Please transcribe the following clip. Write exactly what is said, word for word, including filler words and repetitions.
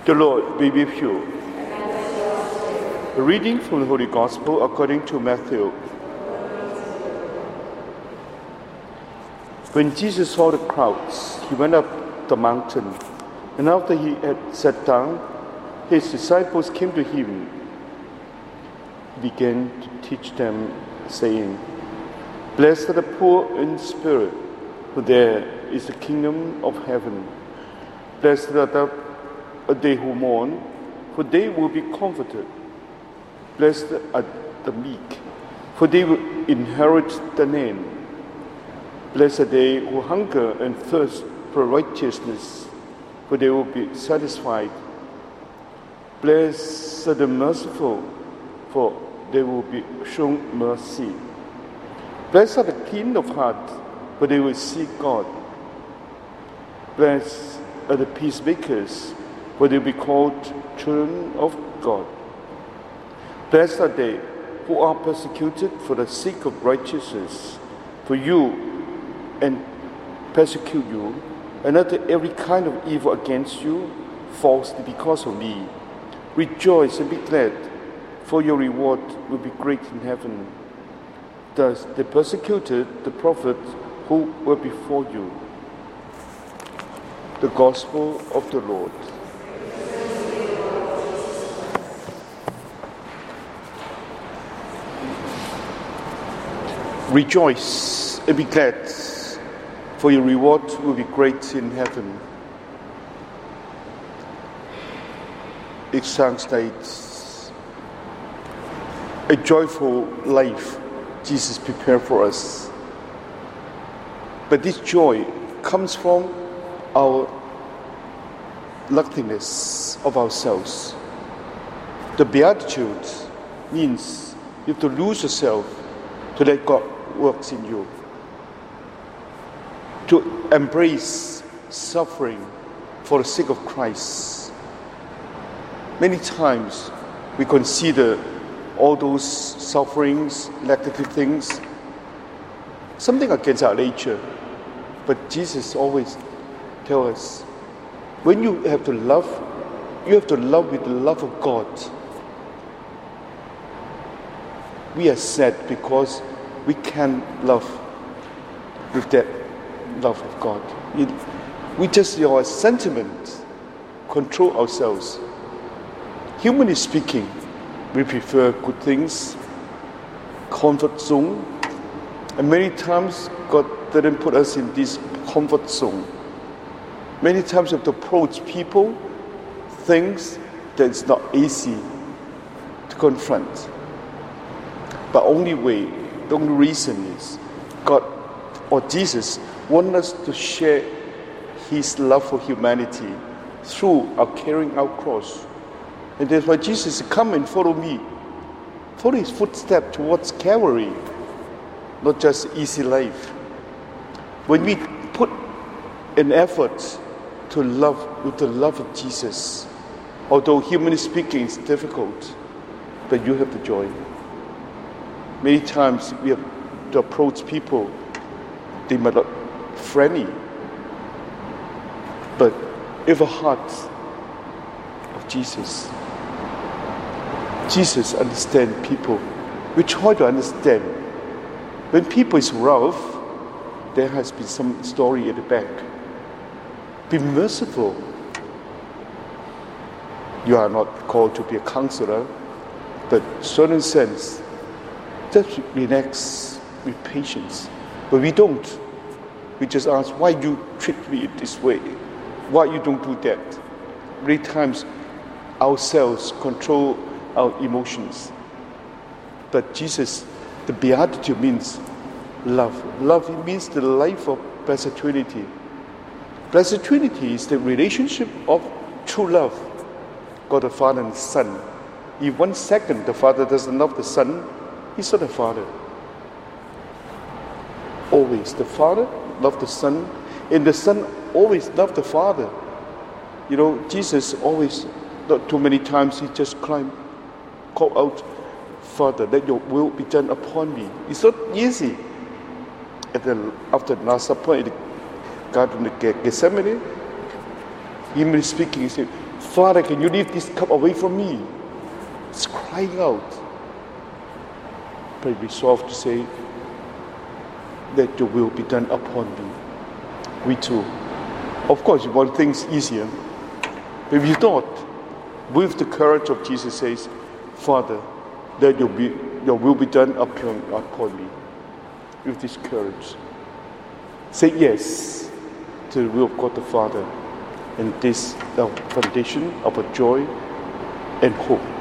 The Lord be with you. A reading from the Holy Gospel according to Matthew. When Jesus saw the crowds, he went up the mountain, and after he had sat down, his disciples came to him. He began to teach them, saying, "Blessed are the poor in spirit, for there is the kingdom of heaven. Blessed are the are they who mourn, for they will be comforted. Blessed are the meek, for they will inherit the land. Blessed are they who hunger and thirst for righteousness, for they will be satisfied. Blessed are the merciful, for they will be shown mercy. Blessed are the clean of heart, for they will see God. Blessed are the peacemakers, for they will be called children of God. Blessed are they who are persecuted for the sake of righteousness, for you and persecute you, and utter every kind of evil against you falsely because of me. Rejoice and be glad, for your reward will be great in heaven. Thus they persecuted the prophets who were before you." The Gospel of the Lord. Rejoice and be glad, for your reward will be great in heaven. It translates a joyful life Jesus prepared for us. But this joy comes from our luckiness of ourselves. The Beatitude means you have to lose yourself to let God work in you, to embrace suffering for the sake of Christ. Many times we consider all those sufferings, negative things, something against our nature. But Jesus always tells us, when you have to love, you have to love with the love of God. We are sad because we can love with that love of God. We, we just, your sentiment, control ourselves. Humanly speaking, we prefer good things, comfort zone, and many times God didn't put us in this comfort zone. Many times we have to approach people, things that it's not easy to confront. But only way, the only reason is God or Jesus wants us to share His love for humanity through our carrying our cross. And that's why Jesus said, "Come and follow me." Follow His footsteps towards Calvary, not just easy life. When we put an effort to love with the love of Jesus, although humanly speaking it's difficult, but you have the joy. Many times we have to approach people, they might not be friendly, but if a heart of Jesus, Jesus understands people. We try to understand. When people is rough, there has been some story at the back. Be merciful. You are not called to be a counselor, but certain sense, just relax with patience. But we don't. We just ask, why you treat me this way? Why you don't do that? Many times ourselves control our emotions. But Jesus, the Beatitude means love. Love means the life of Blessed Trinity. Blessed Trinity is the relationship of true love. God the Father and the Son. If one second the Father doesn't love the Son, He's not a Father. Always the Father loved the Son, and the Son always loved the Father. You know, Jesus always, not too many times, He just cried, called out, "Father, let your will be done upon me." It's not easy. And then after the Last Supper in the Garden of Gethsemane, humanly speaking, He said, Father, can you leave this cup away from me? It's crying out. But resolve to say, let your will be done upon me. We too. Of course, you want things easier. But if you don't, with the courage of Jesus says, Father, let your, be, your will be done upon, upon me. With this courage. Say yes to the will of God the Father. And this the foundation of a joy and hope.